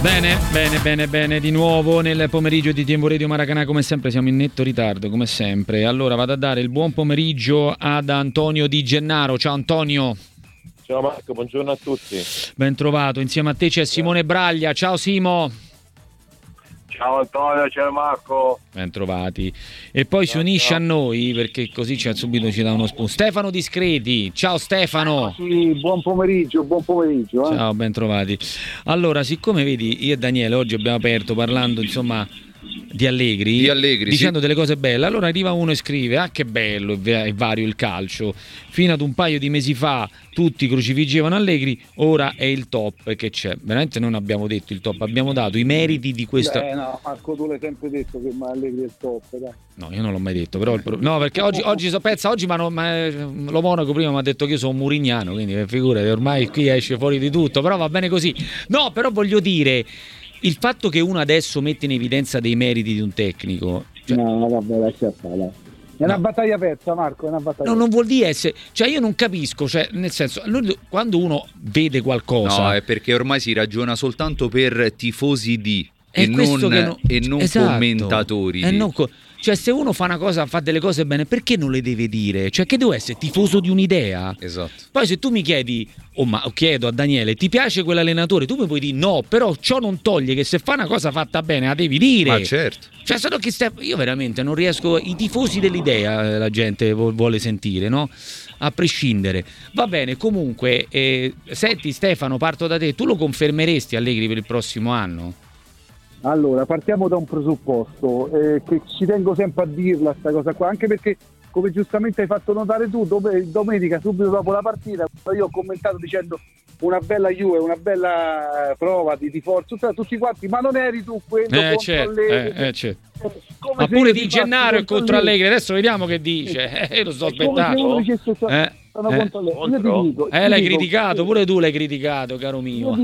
Bene, di nuovo nel pomeriggio di Tempo Radio Maracanã, come sempre siamo in netto ritardo, come sempre. Allora vado a dare il buon pomeriggio ad Antonio Di Gennaro. Ciao Antonio. Ciao Marco, buongiorno a tutti. Ben trovato, insieme a te c'è Simone Braglia. Ciao Simo. Ciao Antonio, ciao Marco. Ben trovati. E poi si unisce a noi, perché così subito ci dà uno spunto, Stefano Discreti. Ciao Stefano. Sì, buon pomeriggio. Ciao, ben trovati. Allora, siccome vedi, io e Daniele oggi abbiamo aperto parlando insomma di Allegri dicendo delle cose belle, allora arriva uno e scrive: ah, che bello e vario il calcio, fino ad un paio di mesi fa tutti crocifiggevano Allegri, ora è il top che c'è. Veramente non abbiamo detto il top, abbiamo dato i meriti di questa. No, Marco, tu l'hai sempre detto che Allegri è il top, dai. No, io non l'ho mai detto, però no, perché oggi so pezza, oggi lo monaco prima mi ha detto che io sono murignano, quindi figurati, ormai qui esce fuori di tutto, però va bene così. No, però voglio dire, il fatto che uno adesso mette in evidenza dei meriti di un tecnico, no, vabbè, lascia stare. È una battaglia persa, Marco, è una battaglia. No, non vuol dire essere, cioè io non capisco, cioè nel senso, quando uno vede qualcosa. No, è perché ormai si ragiona soltanto per tifosi e non esatto, commentatori. Cioè, se uno fa una cosa, fa delle cose bene, perché non le deve dire? Cioè, che devo essere tifoso di un'idea? Esatto. Poi se tu mi chiedi, chiedo a Daniele, ti piace quell'allenatore? Tu mi puoi dire no, però ciò non toglie che se fa una cosa fatta bene la devi dire. Ma certo. Cioè, io veramente non riesco, i tifosi dell'idea la gente vuole sentire, no? A prescindere. Va bene, comunque, senti Stefano, parto da te, tu lo confermeresti Allegri per il prossimo anno? Allora, partiamo da un presupposto che ci tengo sempre a dirla sta cosa qua, anche perché, come giustamente hai fatto notare tu, domenica subito dopo la partita io ho commentato dicendo una bella Juve, una bella prova di forza, tutti quanti, ma non eri tu quello contro Allegri. Ma pure Di Gennaro è contro Allegri, adesso vediamo che dice. Lo sto aspettando. Io ti dico, l'hai criticato, pure tu l'hai criticato, caro mio.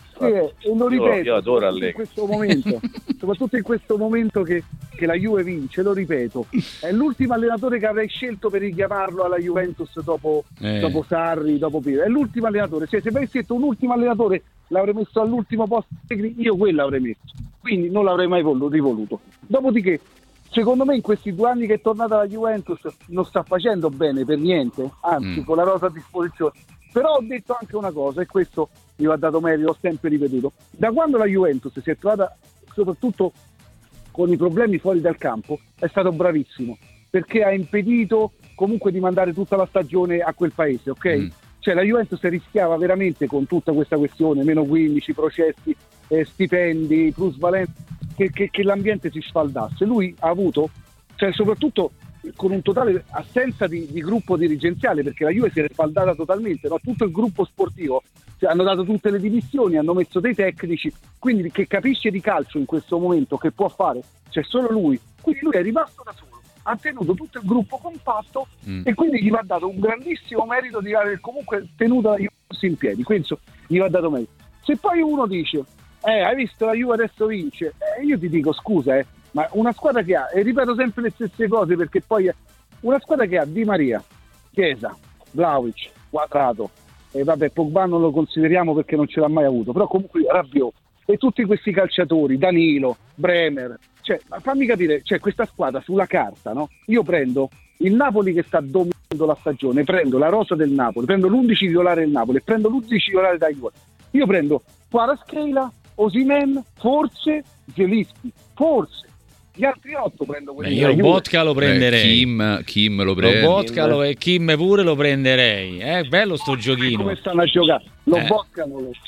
E lo ripeto, io adoro Allegri. In questo momento, soprattutto in questo momento che la Juve vince, lo ripeto, è l'ultimo allenatore che avrei scelto per richiamarlo alla Juventus dopo Sarri, dopo Pirlo. È l'ultimo allenatore, cioè se avessi detto un ultimo allenatore l'avrei messo all'ultimo posto, io quello avrei messo, quindi non l'avrei mai rivoluto. Dopodiché, secondo me in questi 2 anni che è tornata alla Juventus non sta facendo bene per niente, anzi con la rosa a disposizione. Però ho detto anche una cosa, e questo mi va dato merito, l'ho sempre ripetuto: da quando la Juventus si è trovata soprattutto con i problemi fuori dal campo è stato bravissimo, perché ha impedito comunque di mandare tutta la stagione a quel paese, ok? Cioè la Juventus rischiava veramente, con tutta questa questione meno 15, processi, stipendi, plusvalenza, che l'ambiente si sfaldasse. Lui ha avuto, cioè soprattutto con un totale assenza di gruppo dirigenziale, perché la Juve si è sfaldata totalmente, no? Tutto il gruppo sportivo, cioè, hanno dato tutte le dimissioni, hanno messo dei tecnici, quindi che capisce di calcio in questo momento, che può fare, c'è solo lui, quindi lui è rimasto da solo, ha tenuto tutto il gruppo compatto e quindi gli va dato un grandissimo merito di aver comunque tenuto la Juventus in piedi, quindi gli va dato merito. Se poi uno dice hai visto la Juve adesso vince, io ti dico scusa, ma una squadra che ha, e ripeto sempre le stesse cose perché poi è una squadra che ha Di Maria, Chiesa, Vlahovic, Quadrato, e vabbè Pogba non lo consideriamo perché non ce l'ha mai avuto, però comunque Rabiot e tutti questi calciatori, Danilo, Bremer, cioè fammi capire, cioè questa squadra sulla carta, no? Io prendo il Napoli che sta dominando la stagione, prendo la rosa del Napoli, prendo l'11 titolare del Napoli, prendo l'11 titolare da Juve, io prendo Kvaratskhelia, Osimhen, forse Zielinski, forse gli altri 8 prendo quelli. Io Lobotka lo prenderei. Kim lo prende. Lobotka e Kim pure lo prenderei. È bello sto giochino. Come stanno a giocare? Lobotka non lo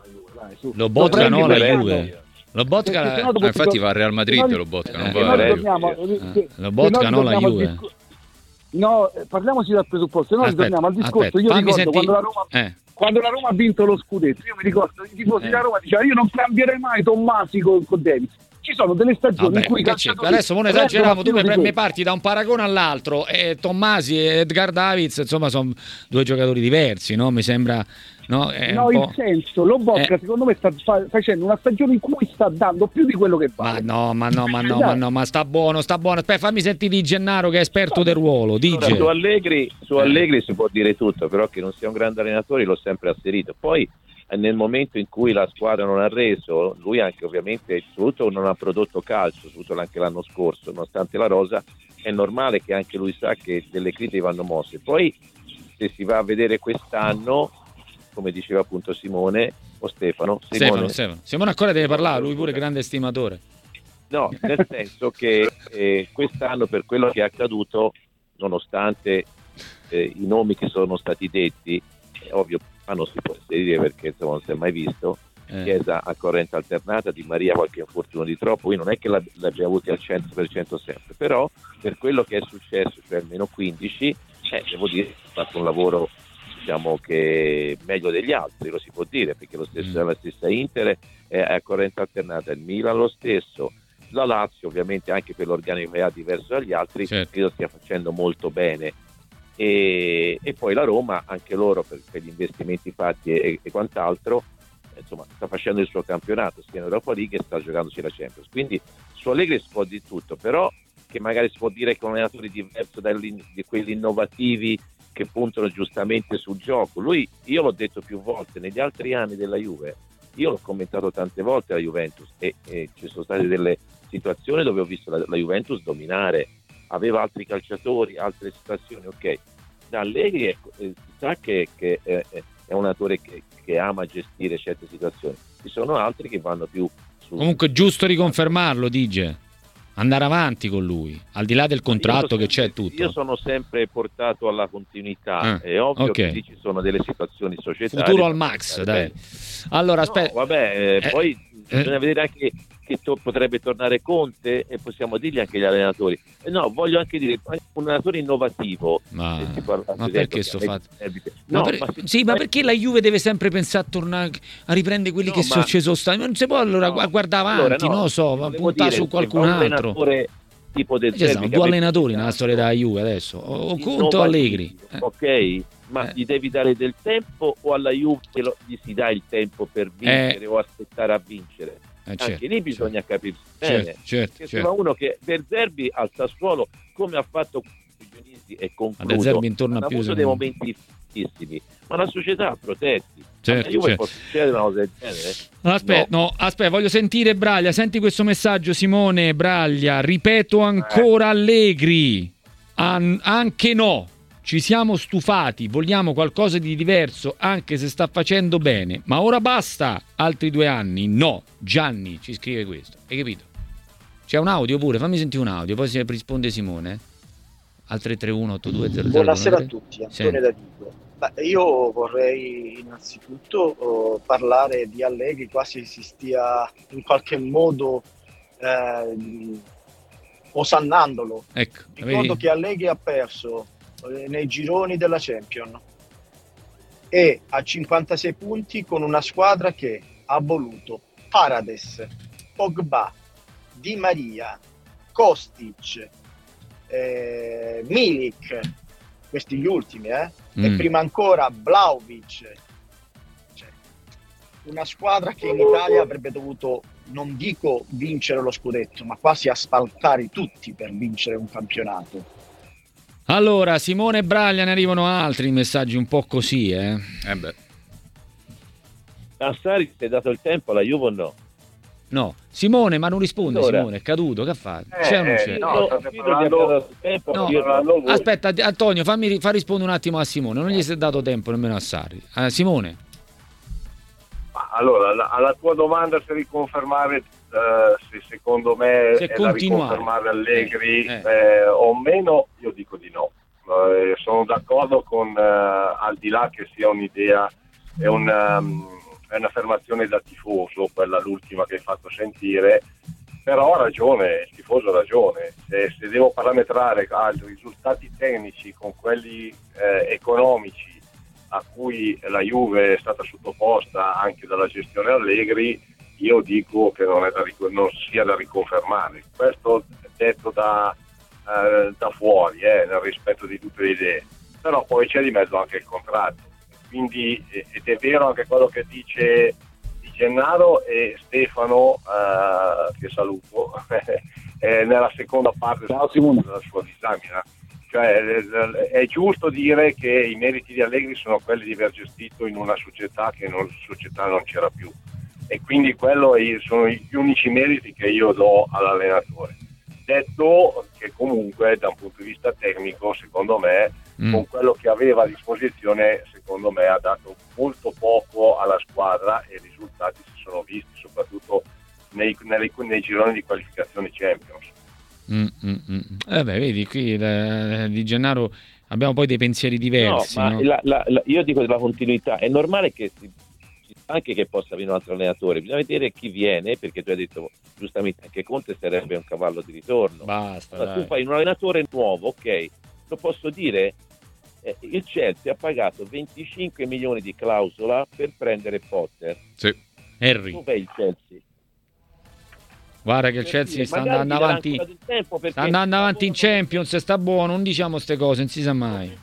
Lobotka no, la Juve. Lobotka infatti va al Real Madrid, Lobotka non va alla Juve. Lobotka no, la Juve. No, parliamoci dal presupposto, noi ritorniamo al discorso. Io ricordo quando la Roma ha vinto lo scudetto, io mi ricordo i tifosi della Roma dicevano io non cambierei mai Tommasi con Davis. Ci sono delle stagioni in cui adesso non esageriamo, tu mi parti da un paragone all'altro, Tommasi e Edgar Davids insomma sono 2 giocatori diversi, no? Mi sembra, no? Il senso, Lobotka secondo me sta facendo una stagione in cui sta dando più di quello che vale. Ma no, sta buono. Aspetta, fammi sentire Di Gennaro che è esperto del ruolo. Dice. Su Allegri si può dire tutto, però che non sia un grande allenatore l'ho sempre asserito. Poi nel momento in cui la squadra non ha reso, lui anche ovviamente soprattutto non ha prodotto calcio, soprattutto anche l'anno scorso, nonostante la rosa, è normale che anche lui sa che delle critiche vanno mosse. Poi se si va a vedere quest'anno, come diceva appunto Simone ancora deve parlare, lui pure grande estimatore. No, nel senso che quest'anno, per quello che è accaduto, nonostante i nomi che sono stati detti, è ovvio, ma non si può inserire perché insomma non si è mai visto, Chiesa a corrente alternata, Di Maria qualche infortunio di troppo, io non è che l'abbia avuti al 100% sempre, però per quello che è successo, cioè almeno 15, devo dire che ha fatto un lavoro, diciamo, che meglio degli altri, lo si può dire, perché lo stesso la stessa Inter è a corrente alternata, il Milan lo stesso, la Lazio ovviamente anche per l'organico che ha diverso dagli altri, certo, credo stia facendo molto bene, e poi la Roma, anche loro per gli investimenti fatti e quant'altro, insomma sta facendo il suo campionato sia in Europa League e sta giocandosi la Champions, quindi su Allegri si può di tutto, però che magari si può dire che è un allenatore diverso di quelli innovativi che puntano giustamente sul gioco. Lui, io l'ho detto più volte, negli altri anni della Juve, io l'ho commentato tante volte la Juventus e ci sono state delle situazioni dove ho visto la Juventus dominare, aveva altri calciatori, altre situazioni, ok. Da Allegri si sa che è un allenatore che ama gestire certe situazioni, ci sono altri che vanno più su... Comunque giusto riconfermarlo, dice, andare avanti con lui, al di là del contratto che c'è tutto. Io sono sempre portato alla continuità, è ovvio che lì ci sono delle situazioni societarie. Futuro al max, dai. Allora, aspetta. Poi bisogna vedere anche che potrebbe tornare Conte e possiamo dirgli anche agli allenatori. No, voglio anche dire, un allenatore innovativo. Ma perché sto fatto? Ma perché la Juve deve sempre pensare a tornare a riprendere quelli che sono scesi stati? Non si può guardare avanti, non lo so, puntare su qualcun altro. Tipo del ci sono due allenatori nella storia della Juve adesso, o Conte o Allegri. Ok, ma gli devi dare del tempo o alla Juve gli si dà il tempo per vincere o aspettare a vincere? Anche lì bisogna capirsi bene. Certo. Se uno che De Zerbi al Sassuolo, come ha fatto con i Dionisi e concluso, ha avuto dei momenti fortissimi, ma la società ha protetti. Juve può succedere una cosa del genere? Aspetta, voglio sentire Braglia. Senti questo messaggio, Simone Braglia. Ripeto ancora, Allegri. Anche no. Ci siamo stufati, vogliamo qualcosa di diverso, anche se sta facendo bene. Ma ora basta, altri 2 anni. No, Gianni ci scrive questo. Hai capito? C'è un audio pure, fammi sentire un audio, poi si risponde Simone. Al 331-8200. Buonasera a tutti, Antonio da Vigo. Io vorrei innanzitutto parlare di Allegri, quasi si stia in qualche modo osannandolo. Ecco, ricordo che Allegri ha perso nei gironi della Champions e a 56 punti con una squadra che ha voluto Paredes, Pogba, Di Maria, Kostic, Milik, questi gli ultimi, e prima ancora Vlahovic, cioè, una squadra che in Italia avrebbe dovuto, non dico vincere lo scudetto, ma quasi asfaltare tutti per vincere un campionato. Allora, Simone Braglia, ne arrivano altri messaggi un po' così, a Sarri ti è dato il tempo alla Juve o no? No, Simone, ma non risponde. Allora. Simone, è caduto, che ha fatto? C'è o non c'è? No. Aspetta, Antonio, fa rispondere un attimo a Simone, non gli si è dato tempo nemmeno a Sarri. Simone. Allora, alla tua domanda se riconfermare, se secondo me è da riconfermare Allegri o meno, io dico di no. Sono d'accordo con, al di là che sia un'idea, è un'affermazione da tifoso, quella l'ultima che hai fatto sentire, però ha ragione, il tifoso ha ragione. Se devo parametrare i risultati tecnici con quelli economici a cui la Juve è stata sottoposta anche dalla gestione Allegri, io dico che non sia da riconfermare. Questo detto da fuori, nel rispetto di tutte le idee, però poi c'è di mezzo anche il contratto, quindi ed è vero anche quello che dice Di Gennaro e Stefano, che saluto, nella seconda parte della sua disamina, cioè è giusto dire che i meriti di Allegri sono quelli di aver gestito in una società che società non c'era più, e quindi sono gli unici meriti che io do all'allenatore. Detto che comunque da un punto di vista tecnico, secondo me, con quello che aveva a disposizione, secondo me ha dato molto poco alla squadra, e i risultati si sono visti soprattutto nei gironi di qualificazione Champions. Vedi, qui di Gennaro abbiamo poi dei pensieri diversi. No, ma io dico della continuità. È normale che anche che possa venire un altro allenatore, bisogna vedere chi viene, perché tu hai detto giustamente anche Conte sarebbe un cavallo di ritorno. Basta, allora, tu fai un allenatore nuovo, ok, lo posso dire, il Chelsea ha pagato 25 milioni di clausola per prendere Potter. Sì. Harry. Dov'è il Chelsea? Guarda che il Chelsea sta andando avanti, sta andando avanti in Champions, sta buono, non diciamo queste cose, non si sa mai.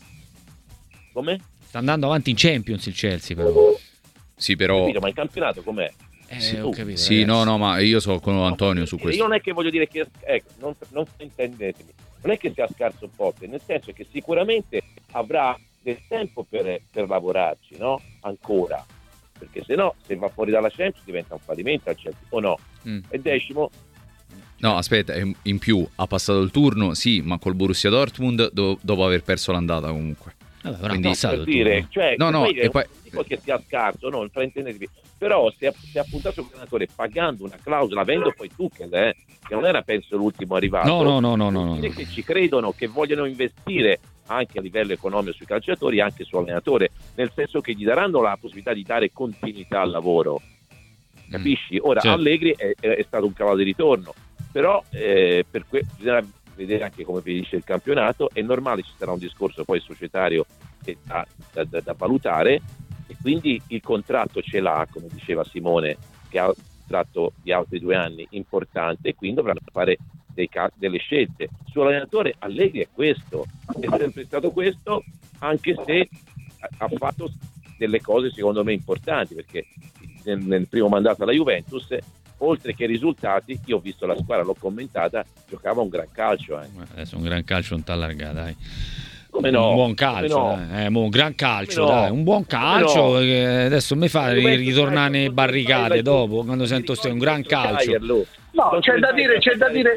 Come? Sta andando avanti in Champions il Chelsea, però. Sì, però... Capito, ma il campionato com'è? Ho capito, sì, no, ma io sono con Antonio su questo. Io non è che voglio dire che, non intendetemi, non è che sia scarso Potter, nel senso che sicuramente avrà del tempo per lavorarci, no? Ancora. Perché se no, se va fuori dalla Champions diventa un fallimento al Chelsea, o no? E decimo. No, aspetta, in più ha passato il turno, sì, ma col Borussia Dortmund dopo aver perso l'andata comunque. Vabbè, quindi per dire, cioè, no, e poi non dico che sia scarso, no, fraintendetevi, però se ha puntato un allenatore pagando una clausola, avendo poi Tuchel, che non era penso l'ultimo arrivato, no. Che ci credono, che vogliono investire anche a livello economico sui calciatori, anche sull'allenatore, nel senso che gli daranno la possibilità di dare continuità al lavoro, capisci? Ora certo. Allegri è stato un cavallo di ritorno, però bisogna vedere anche come finisce il campionato. È normale, ci sarà un discorso poi societario che da valutare, e quindi il contratto ce l'ha, come diceva Simone, che ha un contratto di altri 2 anni importante, e quindi dovranno fare delle scelte. Sull'allenatore Allegri è questo, è sempre stato questo, anche se ha fatto delle cose secondo me importanti, perché nel primo mandato alla Juventus, oltre che i risultati, io ho visto la squadra, l'ho commentata, giocava un gran calcio. Adesso un gran calcio non t'allarga, dai. Come no? Un buon calcio, no? Un gran calcio, dai, un buon calcio. No? Adesso mi fa ritornare nelle barricate dopo, quando sento un gran calcio. No, c'è da dire che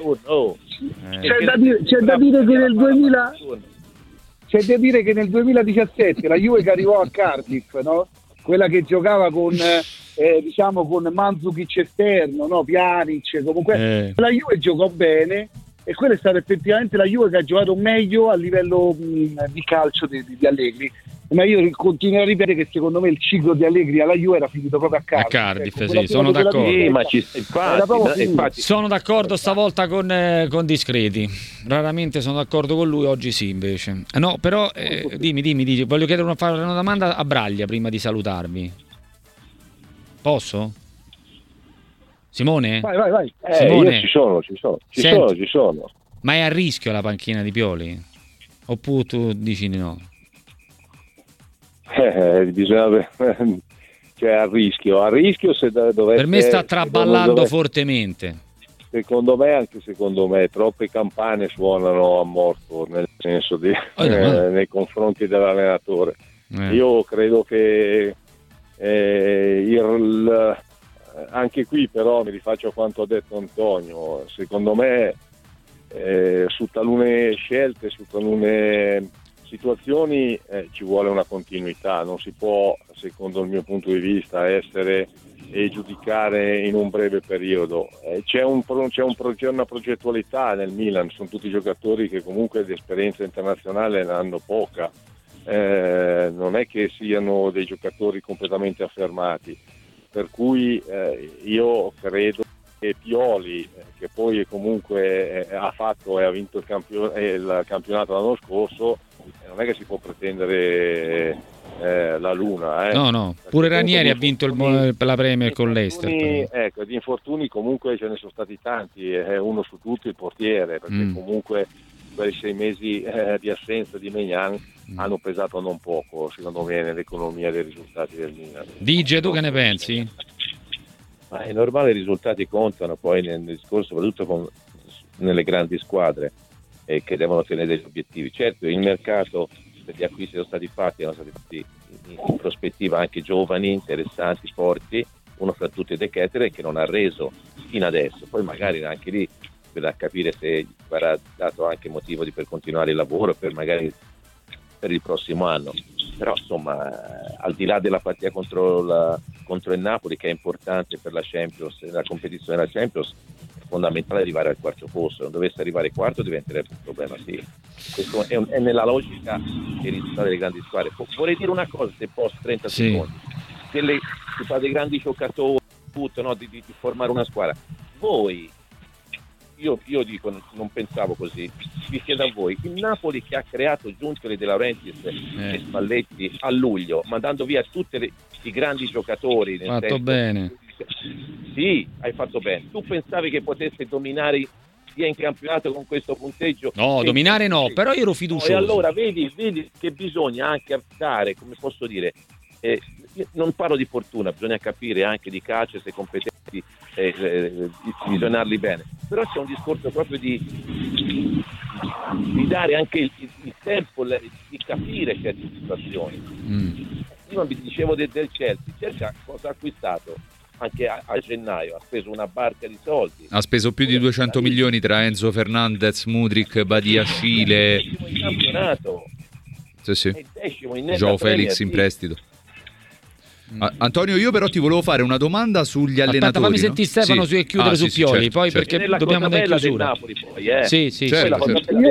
nel 2017 la Juve che arrivò a Cardiff, no? Quella che giocava con con Mandzukic esterno, no? Pjanic, comunque la Juve giocò bene, e quella è stata effettivamente la Juve che ha giocato meglio a livello di calcio di Allegri. Ma io continuo a ripetere che secondo me il ciclo di Allegri alla Juve era finito proprio a Cardiff. A Cardiff, sì, sono d'accordo. Infatti. Sono d'accordo stavolta con Discreti. Raramente sono d'accordo con lui, oggi sì invece. No, però dimmi, voglio fare una domanda a Braglia prima di salutarvi. Posso? Simone? Vai. Simone? Io ci sono. Ma è a rischio la panchina di Pioli? Oppure tu dici di no? Bisogna cioè a rischio se dovesse, per me sta traballando fortemente, secondo me troppe campane suonano a morto, nel senso di nei confronti dell'allenatore. Io credo che anche qui però mi rifaccio a quanto ha detto Antonio, secondo me su talune scelte, su talune situazioni ci vuole una continuità, non si può, secondo il mio punto di vista, essere e giudicare in un breve periodo. C'è una progettualità nel Milan, sono tutti giocatori che comunque di esperienza internazionale ne hanno poca, non è che siano dei giocatori completamente affermati, per cui io credo che Pioli, che poi comunque ha fatto e ha vinto il campionato l'anno scorso, non è che si può pretendere la luna. No, pure Ranieri ha vinto la Premier con l'Ester. Ecco, di infortuni comunque ce ne sono stati tanti, uno su tutti il portiere, perché comunque quei 6 mesi di assenza di Maignan hanno pesato non poco, secondo me, nell'economia dei risultati del Milan. Dice, tu che ne pensi? Ma è normale, i risultati contano poi nel discorso, soprattutto nelle grandi squadre. che devono ottenere degli obiettivi. Certo, il mercato per gli acquisti sono stati fatti in prospettiva anche giovani, interessanti, forti, uno fra tutti De Ketelaere, che non ha reso fino adesso, poi magari anche lì per capire se gli verrà dato anche motivo per continuare il lavoro per il prossimo anno. Però insomma, al di là della partita contro il Napoli, che è importante per la Champions, la competizione della Champions, è fondamentale arrivare al quarto posto. Se non dovesse arrivare quarto diventerebbe un problema, sì. Questo è nella logica dei risultati delle grandi squadre. Vorrei dire una cosa, se posso, 30 secondi. Se si fa dei grandi giocatori, tutto, no, di formare una squadra. Voi, io dico, non pensavo così, vi chiedo a voi, il Napoli che ha creato Giuntoli, De Laurentiis e Spalletti a luglio, mandando via tutti i grandi giocatori, fatto bene. Sì, hai fatto bene. Tu pensavi che potesse dominare sia in campionato con questo punteggio? No, dominare no, però io ero fiducioso. E allora vedi che bisogna anche dare, come posso dire, non parlo di fortuna, bisogna capire anche di calcio, se competenti, visionarli bene, però c'è un discorso proprio di dare anche il tempo di capire certe situazioni. Prima vi dicevo del Chelsea cosa ha acquistato anche a gennaio, ha speso una barca di soldi, ha speso più di 200 milioni tra Enzo Fernandez, Mudryk, Badiashile, in campionato, sì. In Joao Felix in prestito. Antonio, io però ti volevo fare una domanda sugli allenatori. Fammi sentire Stefano su chiudere su Pioli, certo, poi certo. Perché dobbiamo andare in chiusura. Napoli, poi, Sì, certo.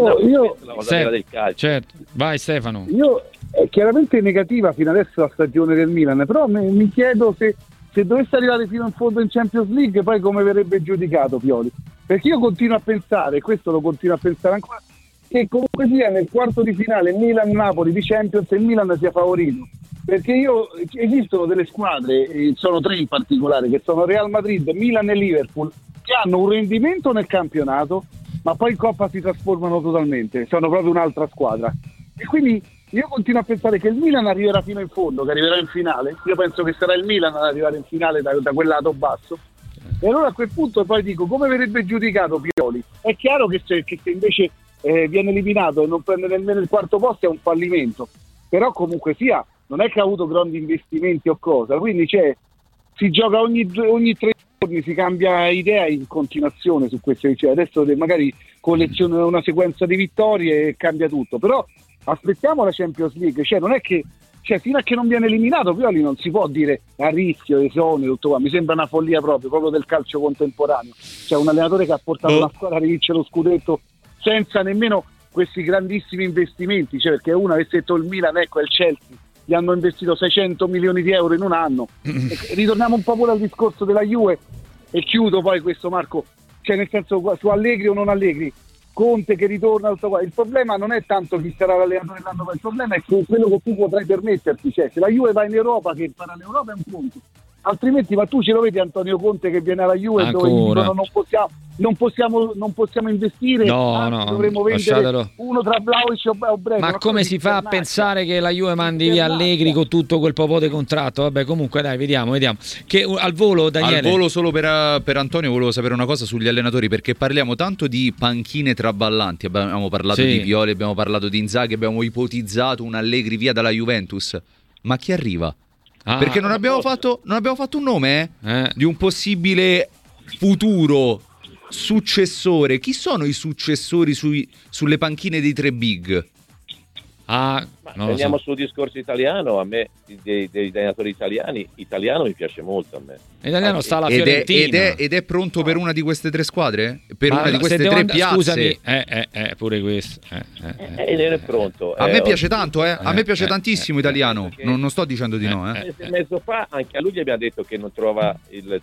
Io del calcio. Certo. Vai Stefano. Io è chiaramente negativa fino adesso la stagione del Milan, però mi chiedo se dovesse arrivare fino in fondo in Champions League, poi come verrebbe giudicato Pioli? Perché io continuo a pensare, questo lo continuo a pensare ancora, che comunque sia nel quarto di finale Milan-Napoli di Champions il Milan sia favorito. Perché esistono delle squadre, sono 3 in particolare, che sono Real Madrid, Milan e Liverpool, che hanno un rendimento nel campionato, ma poi in Coppa si trasformano totalmente, sono proprio un'altra squadra. E quindi io continuo a pensare che il Milan arriverà fino in fondo, che arriverà in finale. Io penso che sarà il Milan ad arrivare in finale da quel lato basso. E allora a quel punto poi dico, come verrebbe giudicato Pioli? È chiaro che se invece viene eliminato e non prende nemmeno il quarto posto è un fallimento, però comunque sia non è che ha avuto grandi investimenti o cosa, quindi si gioca ogni 3 giorni, si cambia idea in continuazione su queste, adesso magari colleziona una sequenza di vittorie e cambia tutto, però aspettiamo la Champions League, non è che fino a che non viene eliminato Pioli non si può dire a rischio, esonero, tutto qua. Mi sembra una follia proprio del calcio contemporaneo, un allenatore che ha portato una squadra a vincere lo scudetto senza nemmeno questi grandissimi investimenti, perché uno avesse detto il Milan, ecco, è il Chelsea, gli hanno investito 600 milioni di euro in un anno. Ritorniamo un po' pure al discorso della Juve e chiudo poi questo, Marco, nel senso, su Allegri o non Allegri, Conte che ritorna, tutto qua. Il problema non è tanto chi sarà l'allenatore dell'anno, il problema è quello che tu potrai permetterti, se la Juve va in Europa, che farà l'Europa è un conto, altrimenti, ma tu ce lo vedi Antonio Conte che viene alla Juve dove dicono non possiamo investire, dovremmo vendere uno tra Vlahovic o Breno. Ma come si fa a pensare che la Juve mandi via Allegri con tutto quel popò di contratto? Vabbè, comunque dai, vediamo che al volo, Daniele. Al volo solo per Antonio volevo sapere una cosa sugli allenatori, perché parliamo tanto di panchine traballanti, abbiamo parlato di Pioli, abbiamo parlato di Inzaghi, abbiamo ipotizzato un Allegri via dalla Juventus, ma chi arriva? Perché non abbiamo fatto un nome di un possibile futuro successore. Chi sono i successori sulle panchine dei 3 big? Andiamo sul discorso italiano. A me dei allenatori italiano mi piace molto. A me l'italiano sta alla Fiorentina ed è pronto per una di queste 3 squadre? Per una di queste 3 piazze? Scusami, pure questo è pronto. A me piace tanto, a me piace tantissimo italiano. Non sto dicendo di no. Mezzo fa anche a lui gli abbiamo detto che non trova il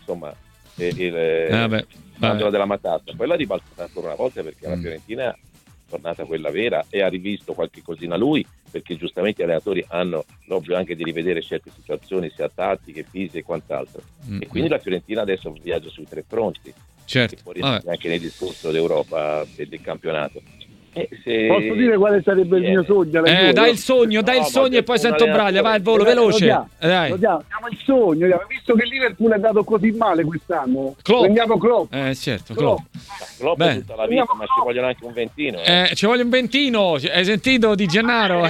mandolo della matassa, poi l'ha ribaltata ancora una volta, perché la Fiorentina è tornata quella vera e ha rivisto qualche cosina lui, perché giustamente gli allenatori hanno l'obbligo anche di rivedere certe situazioni, sia tattiche, fisiche e quant'altro, e quindi la Fiorentina adesso viaggia sui 3 fronti, certo, anche nel discorso d'Europa del campionato. Posso dire quale sarebbe il mio sogno? Dai il sogno e poi sento Braglia, vai al volo, veloce. Diamo il sogno, visto che il Liverpool è andato così male quest'anno. Prendiamo Klopp. Certo, Klopp. Klopp è tutta la vita, ma ci vogliono anche un ventino. Ci voglio un ventino, hai sentito Di Gennaro?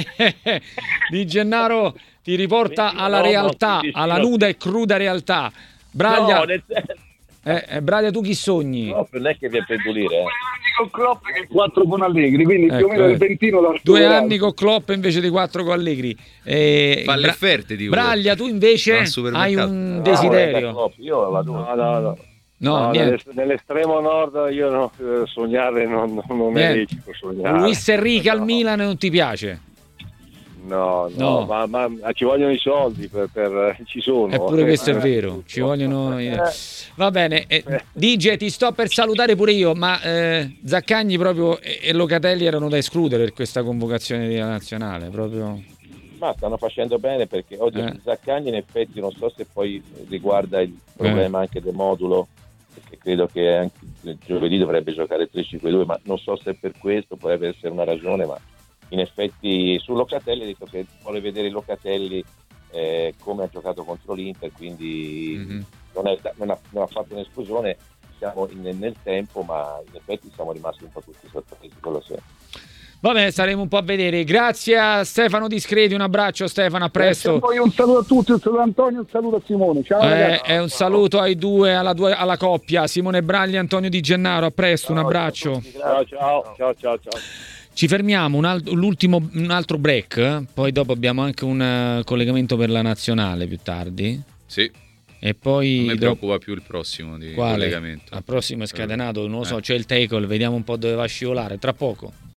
Di Gennaro ti riporta alla realtà, alla nuda e cruda realtà. Braglia, Braglia, tu chi sogni? Klopp non è che viene per pulire. 2 anni con Klopp e 4 con Allegri, quindi più o meno il ventino lo 2 anni con Klopp invece di 4 con Allegri. Falle offerte, dico. Braglia, tu invece hai un desiderio? Io vado. No, nell'estremo nord io sognare non è lecito sognare. Luis Enrique al Milan non ti piace? No. Ma ci vogliono i soldi ci sono. Eppure questo è vero, ci vogliono. Va bene, DJ, ti sto per salutare pure io, ma Zaccagni proprio e Locatelli erano da escludere per questa convocazione della nazionale, proprio. Ma stanno facendo bene, perché oggi Zaccagni in effetti non so se poi riguarda il problema anche del modulo, perché credo che anche giovedì dovrebbe giocare 3-5-2, ma non so se per questo potrebbe essere una ragione, ma in effetti su Locatelli ha detto che vuole vedere Locatelli come ha giocato contro l'Inter, quindi non ha fatto un'esplosione, siamo nel tempo, ma in effetti siamo rimasti un po' tutti sorpresi, quello sì. Vabbè, staremo un po' a vedere. Grazie a Stefano Discreti, un abbraccio Stefano, a presto. Poi un saluto a tutti, un saluto a Antonio, un saluto a Simone. Ciao ragazzi. Un saluto ai due, alla coppia, Simone Braglia e Antonio Di Gennaro, a presto, un abbraccio. Ciao. Ci fermiamo, un altro break, poi dopo abbiamo anche un collegamento per la nazionale più tardi. Sì. E poi non mi preoccupa più il prossimo di collegamento. Al prossimo è scatenato, non lo so, c'è il tackle, vediamo un po' dove va a scivolare, tra poco.